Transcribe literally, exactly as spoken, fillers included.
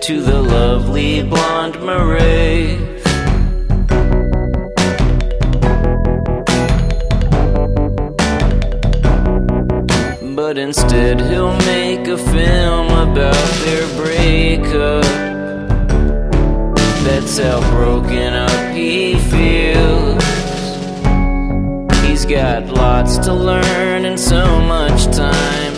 to the lovely blonde Marie. But instead he'll make a film about their breakup. That's how broken up he feels. He's got lots to learn and so much time